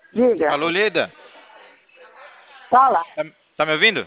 Diga. Alô, Leda? Fala. Tá me ouvindo?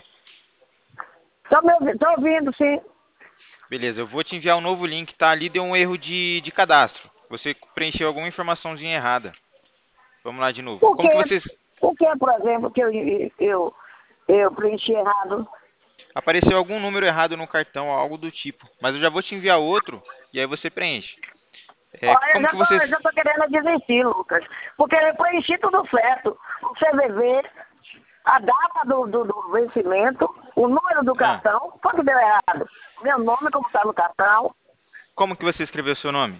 Tô ouvindo, sim. Beleza, eu vou te enviar um novo link, tá? Ali deu um erro de cadastro. Você preencheu alguma informaçãozinha errada. Vamos lá de novo. Por Como que quê? vocês... Por que, por exemplo, que eu preenchi errado? Apareceu algum número errado no cartão, algo do tipo. Mas eu já vou te enviar outro e aí você preenche. Olha, Como que vocês... eu já tô querendo desistir, Lucas. Porque eu preenchi tudo certo. O CVV, a data do vencimento, o número do Ah, cartão. Qual que deu errado? Meu nome, como está no cartão. como que você escreveu seu nome?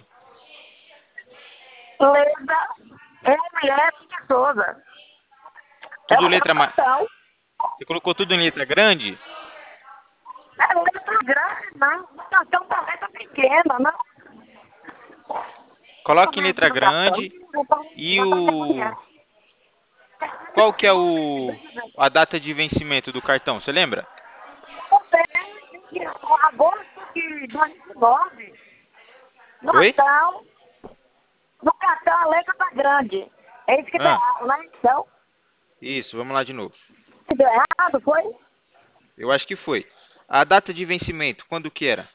Leda MS de Souza. É Tudo o meu letra... cartão. Você colocou tudo em letra grande? É letra grande, não. O cartão tá letra pequena, não. Coloque em Também aqui letra no cartão. grande e o... Qual que é a data de vencimento do cartão? Você lembra? Agosto de 2009, no Oi? cartão, no cartão a letra tá grande. É isso que deu Ah, errado, né? Então, isso, vamos lá de novo. que deu errado, foi? Eu acho que foi. A data de vencimento, quando que era?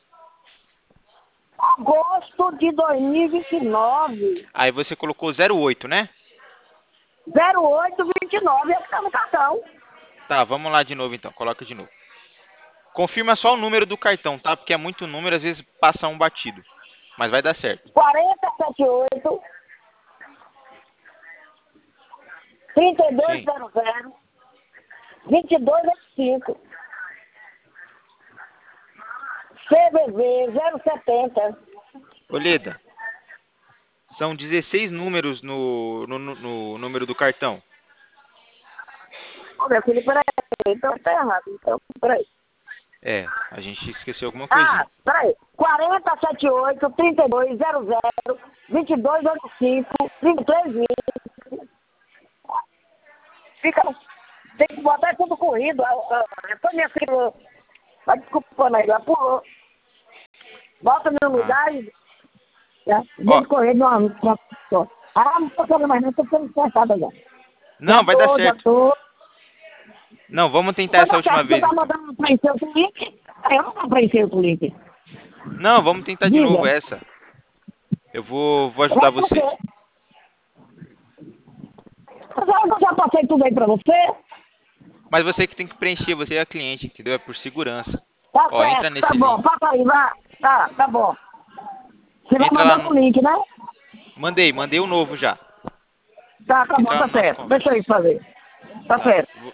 Agosto de 2029, Aí você colocou 08, né? 0829, é o que tá no cartão. Tá, vamos lá de novo então. Coloca de novo. Confirma só o número do cartão, tá? Porque é muito número, às vezes passa um batido. Mas vai dar certo. 4078 Sim. 3200 2285 CVV 070. Ô, Leda, são 16 números no número do cartão. Ô, meu filho, peraí, então tá errado. Então, peraí. É, a gente esqueceu alguma Ah, coisinha. peraí. 4078 3200 2285 2320. Fica. Tem que botar tudo corrido. Depois minha filha. Vai desculpando aí, ela pulou. Bota meu Ah. lugar e. Né? Ó, Dentro correr de uma só. Ah, não tô falando mais, não, tô ficando estressada já. não, vai dar Já certo. tô. Não, vamos tentar Vai essa dar última certo, você vez tá então. mandando preencher o link? Eu não vou preencher o link. Não, vamos tentar de novo Diga. essa. Eu vou ajudar Vai por você. quê? Eu já passei tudo aí pra você. Mas você que tem que preencher, você é a cliente, entendeu? É por segurança. Tá Ó, entra certo, tá nesse bom. link. Passa aí, vai. Tá bom. Você vai Entra lá mandando o no. link, né? Mandei o novo já. Tá bom, Entra lá tá no nosso certo. Deixa conversa. eu ir fazer. Tá Tá. certo.